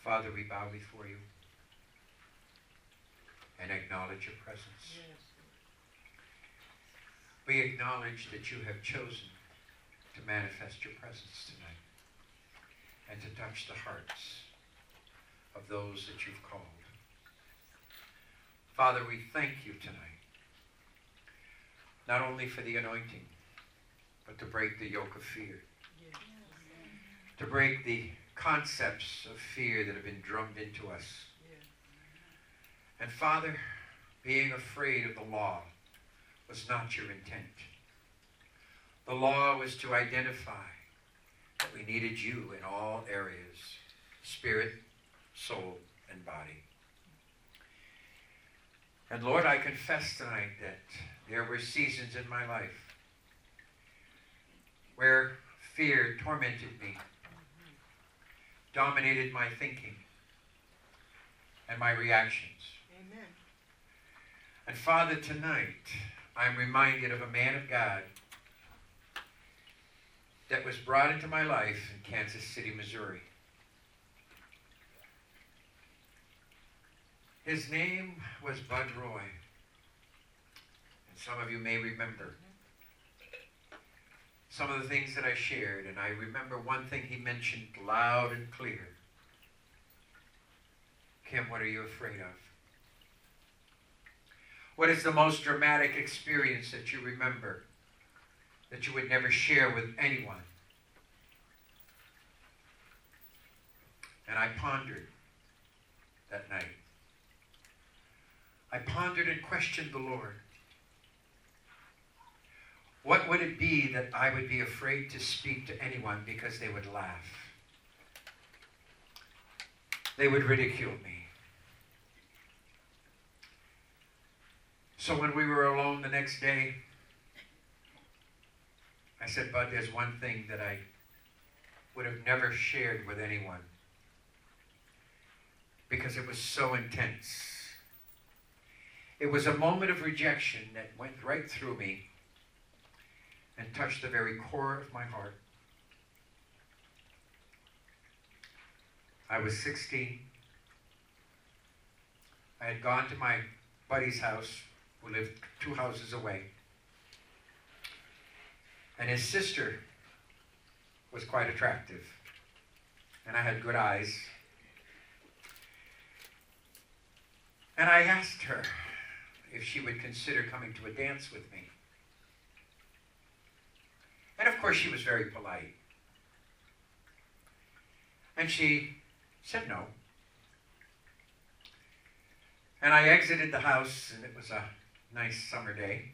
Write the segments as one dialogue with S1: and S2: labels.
S1: Father, we bow before you and acknowledge your presence.
S2: Yes.
S1: We acknowledge that you have chosen to manifest your presence tonight and to touch the hearts of those that you've called. Father, we thank you tonight, not only for the anointing, but to break the yoke of fear,
S2: Yes.
S1: to break the concepts of fear that have been drummed into us.
S2: Yes.
S1: And Father, being afraid of the law was not your intent. The law was to identify that we needed you in all areas, spirit, soul, and body. And Lord, I confess tonight that there were seasons in my life where fear tormented me, dominated my thinking and my reactions.
S2: Amen.
S1: And Father, tonight I'm reminded of a man of God that was brought into my life in Kansas City, Missouri. His name was Bud Roy. And some of you may remember some of the things that I shared. And I remember one thing he mentioned loud and clear. Kim, what are you afraid of? What is the most dramatic experience that you remember that you would never share with anyone? And I pondered that night. I pondered and questioned the Lord. What would it be that I would be afraid to speak to anyone because they would laugh? They would ridicule me. So when we were alone the next day, I said, Bud, there's one thing that I would have never shared with anyone because it was so intense. It was a moment of rejection that went right through me and touched the very core of my heart. I was 16. I had gone to my buddy's house, who lived 2 houses away. And his sister was quite attractive. And I had good eyes. And I asked her if she would consider coming to a dance with me. And of course she was very polite. And she said no. And I exited the house, and it was a nice summer day.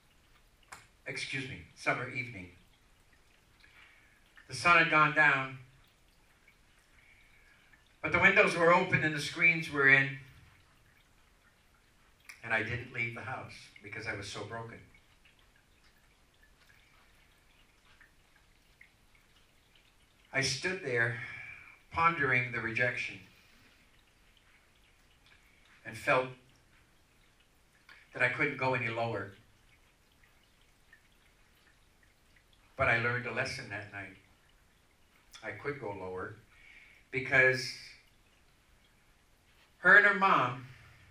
S1: Summer evening. The sun had gone down, but the windows were open and the screens were in. And I didn't leave the house because I was so broken. I stood there pondering the rejection and felt that I couldn't go any lower. But I learned a lesson that night. I could go lower because her and her mom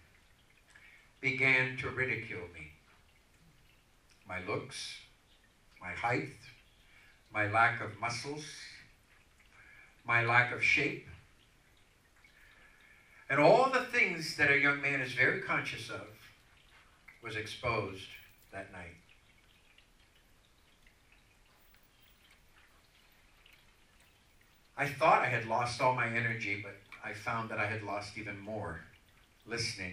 S1: began to ridicule me. My looks, my height, my lack of muscles, my lack of shape, and all the things that a young man is very conscious of was exposed that night. I thought I had lost all my energy, but I found that I had lost even more listening,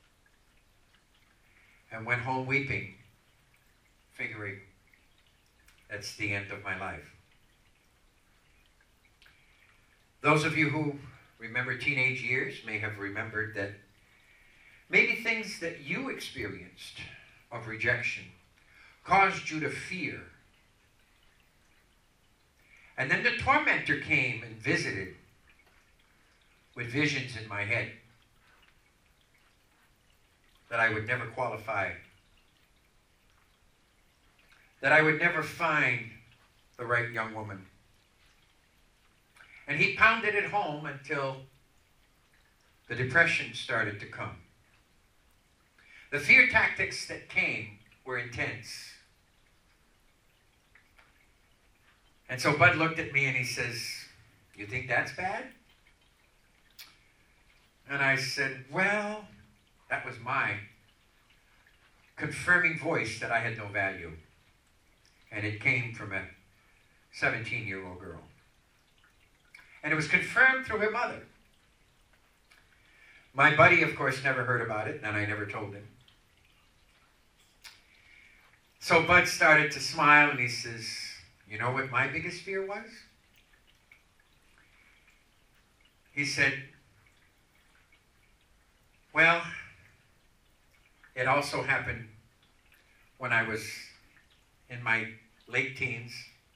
S1: and went home weeping, figuring that's the end of my life. Those of you who remember teenage years may have remembered that maybe things that you experienced of rejection caused you to fear. And then the tormentor came and visited with visions in my head that I would never qualify, that I would never find the right young woman. And he pounded it home until the depression started to come. The fear tactics that came were intense. And so Bud looked at me and he says, "You think that's bad?" And I said, well, that was my confirming voice that I had no value. And it came from a 17-year-old girl. And it was confirmed through her mother. My buddy, of course, never heard about it, and I never told him. So Bud started to smile, and he says, "You know what my biggest fear was?" He said, "Well, it also happened when I was in my late teens.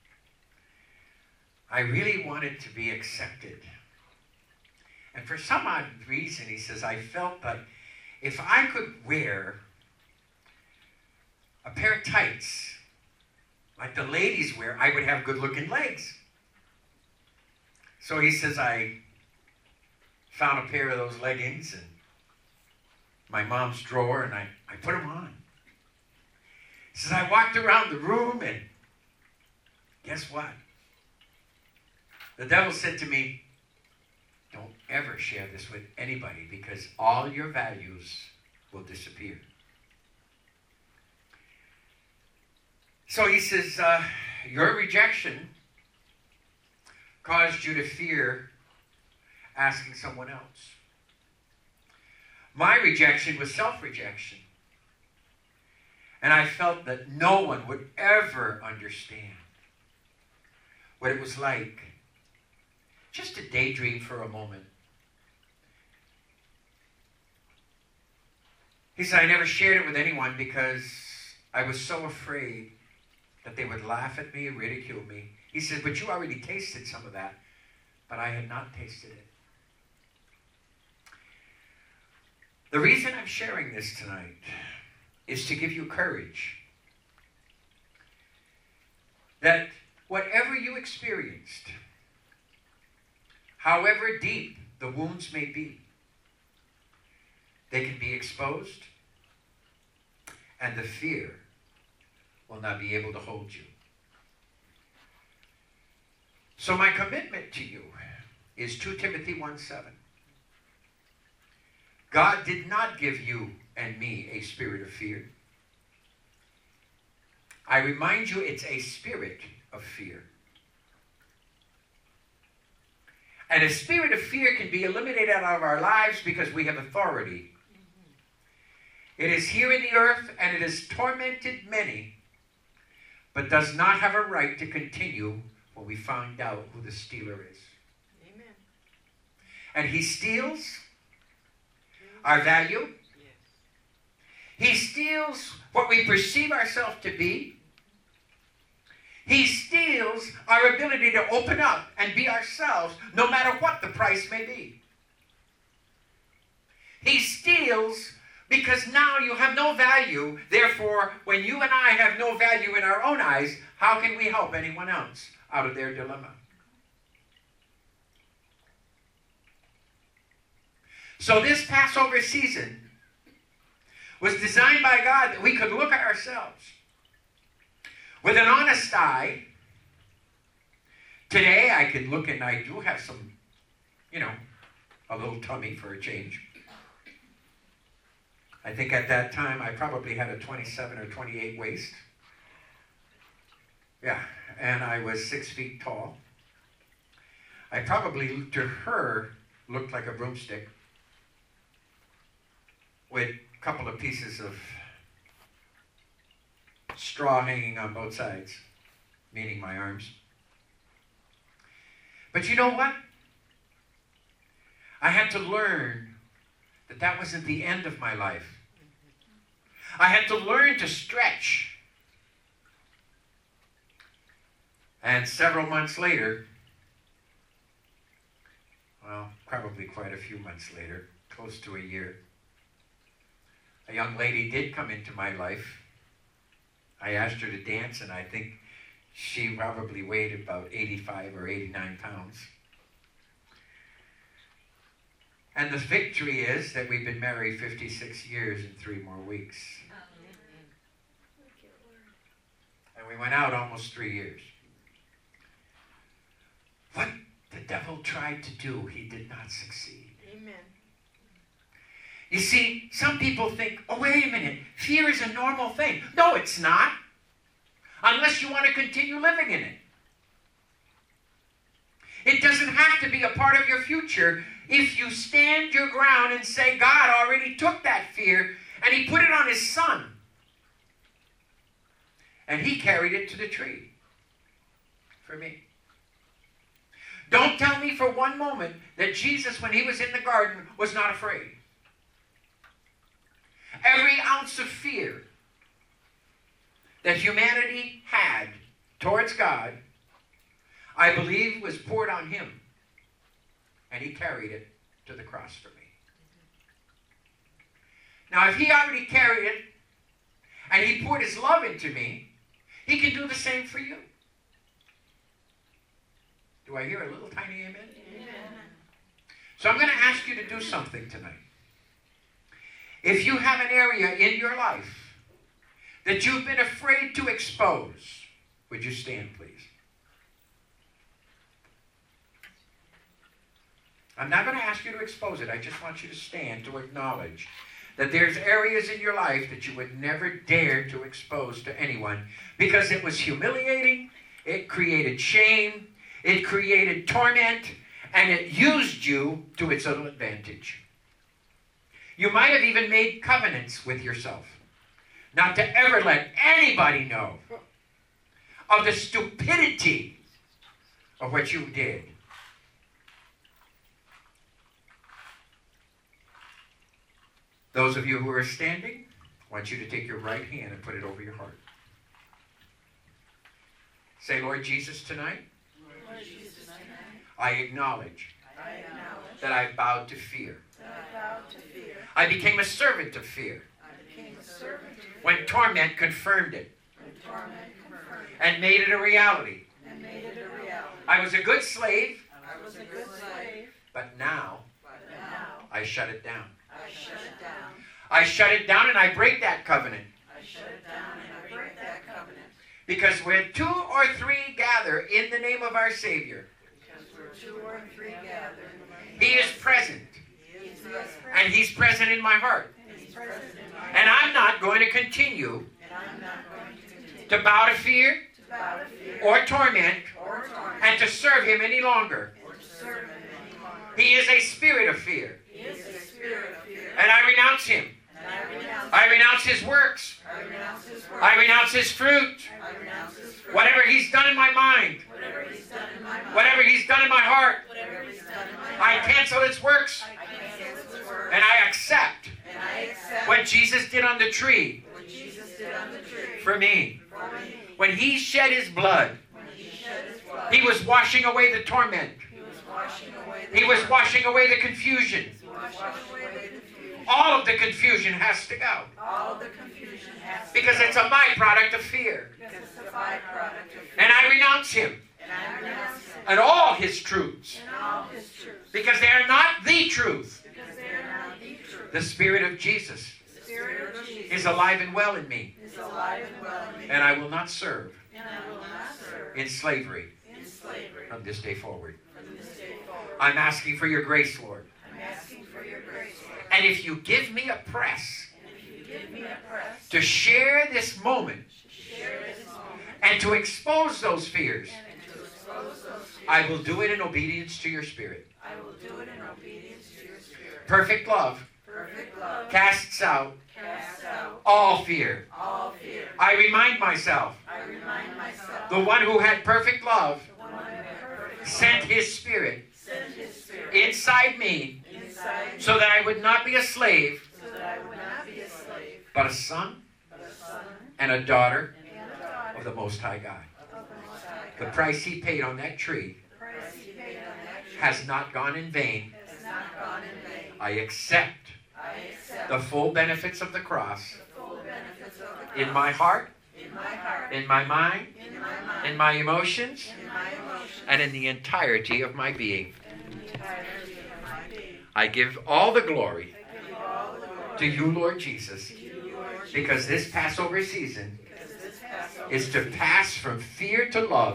S1: I really wanted to be accepted. And for some odd reason," he says, "I felt that if I could wear a pair of tights like the ladies wear, I would have good-looking legs." So he says, I found a pair of those leggings in my mom's drawer, and I put them on. He says, I walked around the room, and guess what? The devil said to me, "Don't ever share this with anybody because all your values will disappear." So he says, your rejection caused you to fear asking someone else. My rejection was self-rejection. And I felt that no one would ever understand what it was like just to daydream for a moment. He said, I never shared it with anyone because I was so afraid that they would laugh at me and ridicule me. He said, but you already tasted some of that, but I had not tasted it. The reason I'm sharing this tonight is to give you courage that whatever you experienced, however deep the wounds may be, they can be exposed, and the fear will not be able to hold you. So my commitment to you is 2 Timothy 1:7. God did not give you and me a spirit of fear. I remind you, it's a spirit of fear. And a spirit of fear can be eliminated out of our lives because we have authority. It is here in the earth, and it has tormented many, but does not have a right to continue when we find out who the stealer is.
S2: Amen.
S1: And he steals our value.
S2: Yes.
S1: He steals what we perceive ourselves to be. He steals our ability to open up and be ourselves, no matter what the price may be. He steals because now you have no value. Therefore, when you and I have no value in our own eyes, how can we help anyone else out of their dilemma? So this Passover season was designed by God that we could look at ourselves with an honest eye. Today I can look and I do have some, a little tummy for a change. I think at that time I probably had a 27 or 28 waist. Yeah, and I was 6 feet tall. I probably, to her, looked like a broomstick with a couple of pieces of straw hanging on both sides, meaning my arms. But you know what? I had to learn that that wasn't the end of my life. I had to learn to stretch. And several months later, well, probably quite a few months later, close to a year, a young lady did come into my life. I asked her to dance, and I think she probably weighed about 85 or 89 pounds. And the victory is that we've been married 56 years and 3 more weeks. And we went out almost 3 years. What the devil tried to do, he did not succeed.
S2: Amen.
S1: You see, some people think, oh, wait a minute, fear is a normal thing. No, it's not. Unless you want to continue living in it. It doesn't have to be a part of your future if you stand your ground and say, God already took that fear and he put it on his son. And he carried it to the tree for me. Don't tell me for one moment that Jesus, when he was in the garden, was not afraid. Every ounce of fear that humanity had towards God, I believe, was poured on him. And he carried it to the cross for me. Now, if he already carried it, and he poured his love into me, he can do the same for you. Do I hear a little tiny amen?
S2: Amen.
S1: So I'm going to ask you to do something tonight. If you have an area in your life that you've been afraid to expose, would you stand, please? I'm not going to ask you to expose it. I just want you to stand to acknowledge that there's areas in your life that you would never dare to expose to anyone because it was humiliating, it created shame, it created torment, and it used you to its own advantage. You might have even made covenants with yourself not to ever let anybody know of the stupidity of what you did. Those of you who are standing, I want you to take your right hand and put it over your heart. Say, Lord Jesus, tonight,
S2: Lord Jesus, tonight,
S1: I acknowledge that I bowed to fear. I became a servant of fear when torment confirmed it and made it a reality. I was a good slave, but now I shut it down. I shut it down and I break that covenant. Because where 2 or 3 gather in the name of our Savior, he is present. And he's present in my heart. And I'm not going to continue to bow to fear or torment and to serve him any longer. He is a spirit of fear. And I renounce him. I renounce his works. I renounce his fruit. Whatever he's done in my mind. Whatever he's done in my heart. I cancel its works. And I accept what Jesus did on the tree for me. When he shed his blood, he was washing away the torment. He was washing away the confusion. All of the confusion has to go. Because it's a byproduct of fear. And I renounce him. And all his truths. Because they are not the truth. The Spirit of Jesus is alive and well in me. And I will not serve in slavery from this day forward. I'm asking for your grace, Lord. And if you give me a press to share this moment and to expose those fears, I will do it in obedience to your Spirit. Perfect love casts out all fear. I remind myself, the one who had perfect love sent his Spirit inside me so that I would not be a slave, but a son and a daughter of the Most High God. The price he paid on that tree has not gone in vain. I accept the full benefits of the cross in my heart, in my mind, in my emotions, and in the entirety of my being. I give all the glory to you, Lord Jesus, because this Passover season is to pass from fear to love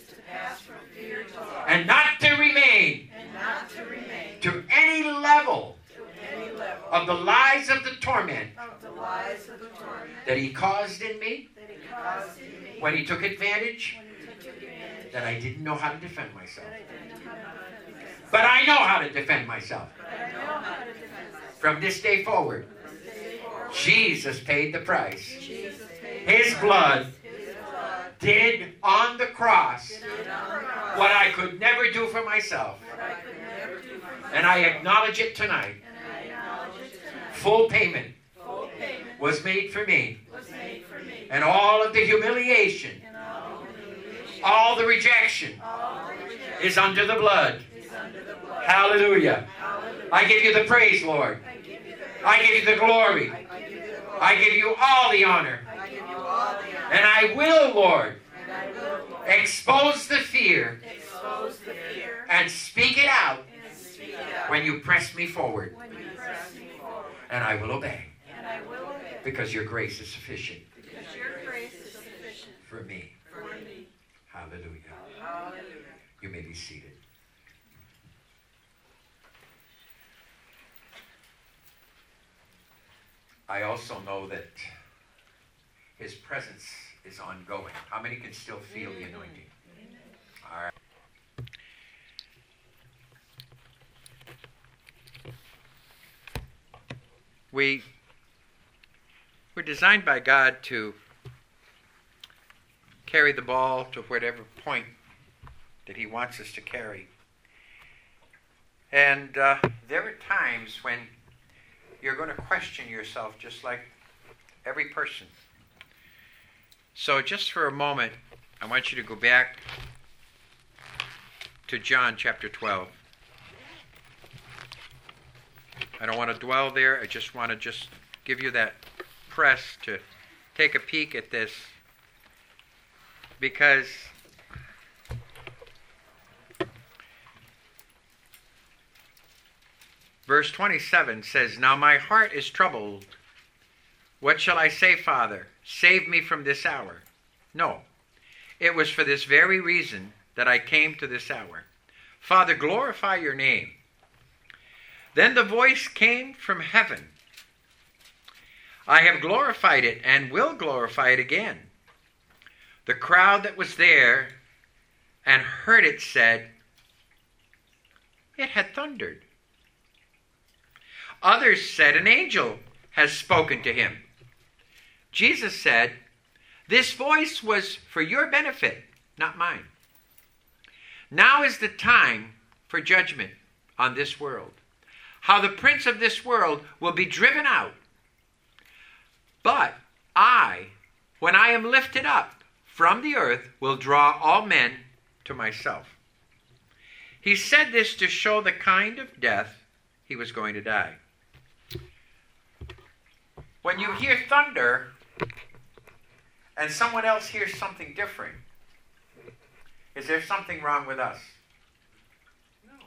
S1: and not to remain to any level of the lies of the torment that he caused in me when he took advantage that I didn't know how to defend myself. But I know how to defend myself. From this day forward, Jesus paid the price. His blood did on the cross what I could never do for myself. And I acknowledge it tonight. Full payment was made for me. And all of the humiliation, all the rejection is under the blood. Hallelujah. I give you the praise, Lord. I give you the glory. I give you all the honor. And I will, Lord, expose the fear and speak it out when you press me forward. And I will obey. Because your grace is sufficient for me. Hallelujah. You may be seated. I also know that his presence is ongoing. How many can still feel the anointing? All right. We're designed by God to carry the ball to whatever point that he wants us to carry. And there are times when you're going to question yourself just like every person. So just for a moment, I want you to go back to John chapter 12. I don't want to dwell there. I just want to give you that press to take a peek at this, because verse 27 says, "Now my heart is troubled. What shall I say, Father? Save me from this hour. No, it was for this very reason that I came to this hour. Father, glorify your name." Then the voice came from heaven. "I have glorified it and will glorify it again." The crowd that was there and heard it said, "It had thundered." Others said, "An angel has spoken to him." Jesus said, "This voice was for your benefit, not mine. Now is the time for judgment on this world. How the prince of this world will be driven out. But I, when I am lifted up from the earth, will draw all men to myself." He said this to show the kind of death he was going to die. When you hear thunder and someone else hears something different, is there something wrong with us? No.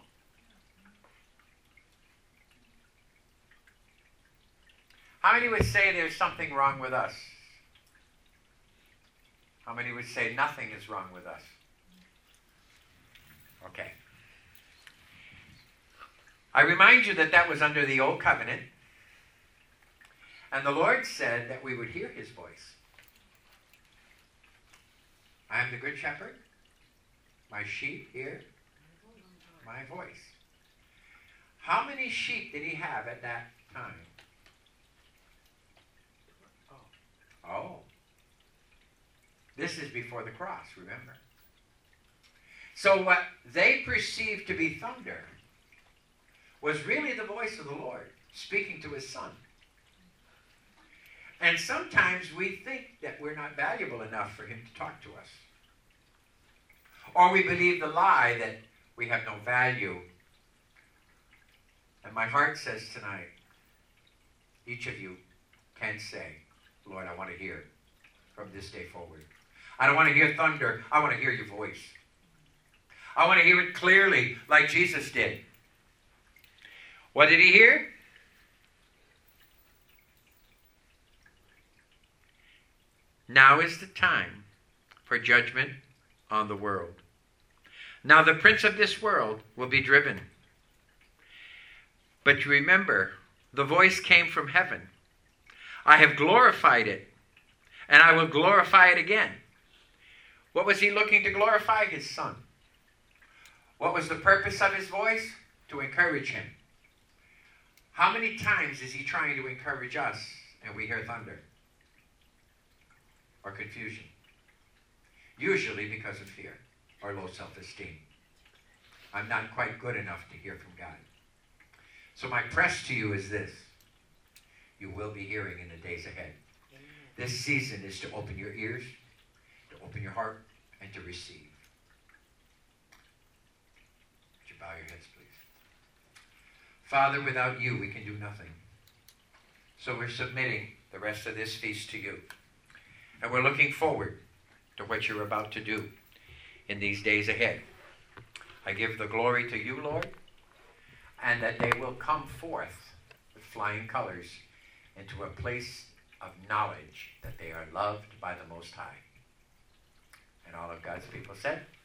S1: How many would say there's something wrong with us? How many would say nothing is wrong with us? Okay. I remind you that that was under the old covenant. And the Lord said that we would hear his voice. "I am the good shepherd. My sheep hear my voice." How many sheep did he have at that time? Oh. This is before the cross, remember. So what they perceived to be thunder was really the voice of the Lord speaking to his son. And sometimes we think that we're not valuable enough for him to talk to us. Or we believe the lie that we have no value. And my heart says tonight, each of you can say, "Lord, I want to hear from this day forward. I don't want to hear thunder. I want to hear your voice. I want to hear it clearly like Jesus did. What did he hear? Now is the time for judgment on the world. Now the prince of this world will be driven. But you remember, the voice came from heaven. I have glorified it, and I will glorify it again. What was he looking to glorify? His son. What was the purpose of his voice? To encourage him. How many times is he trying to encourage us and we hear thunder or confusion? Usually because of fear or low self-esteem. I'm not quite good enough to hear from God. So my press to you is this. You will be hearing in the days ahead. Amen. This season is to open your ears, to open your heart, and to receive. Would you bow your heads, please? Father, without you, we can do nothing. So we're submitting the rest of this feast to you. And we're looking forward to what you're about to do in these days ahead. I give the glory to you, Lord, and that they will come forth with flying colors into a place of knowledge that they are loved by the Most High. And all of God's people said,